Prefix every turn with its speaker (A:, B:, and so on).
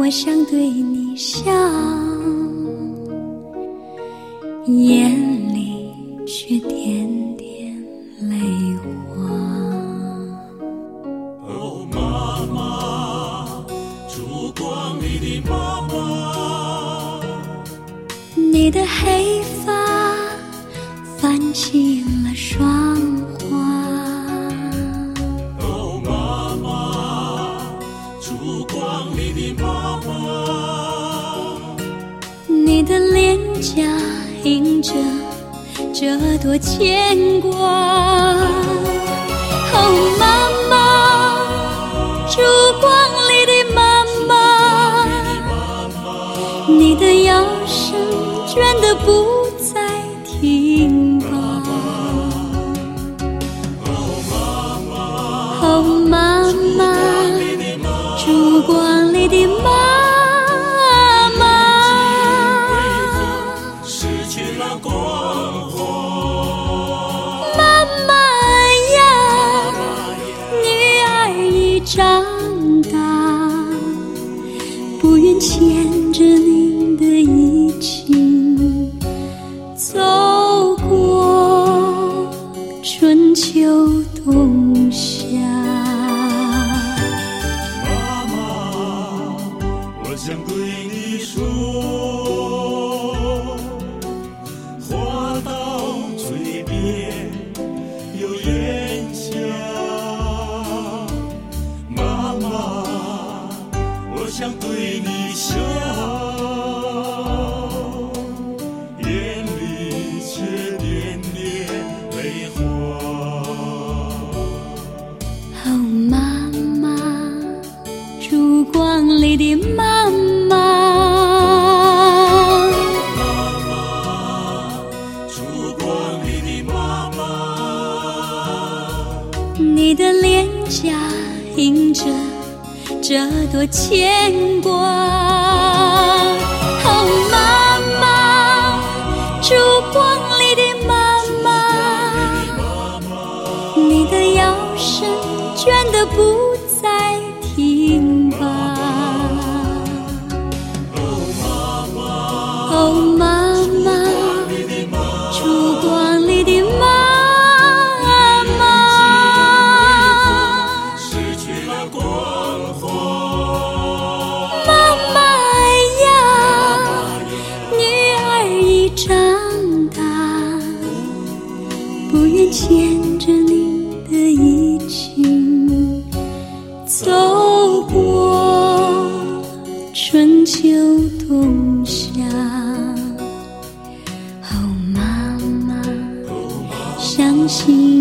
A: 我想对你笑，眼里却点点泪花。
B: 哦，妈妈，烛光里的妈妈，
A: 你的黑发泛起了霜花。
B: 哦，妈妈，烛光里的妈妈，
A: 你的脸颊映着这朵牵挂。哦，妈妈，烛光里的妈妈，你的腰身倦得不再停吧。哦，妈妈，烛光里的妈妈，
B: 失去了光环。
A: 妈妈呀，女儿已长大，不愿牵着你的衣襟，走过春秋冬夏。
B: 妈妈，我想对你说，话到嘴边有烟香。妈妈，我想对你笑，眼里却点点泪花。
A: 哦，妈妈，烛光里的妈妈，
B: 烛光里的妈妈，
A: 你的脸颊映着这朵牵挂。哦，妈妈，烛光里的妈妈，你的腰身倦得不再停吧。哦，妈妈，烛光里的妈妈，
B: 失去了光环。
A: 妈妈呀，女儿已长大，不愿牵着你的衣襟，走过春秋冬夏。哦，妈妈，相信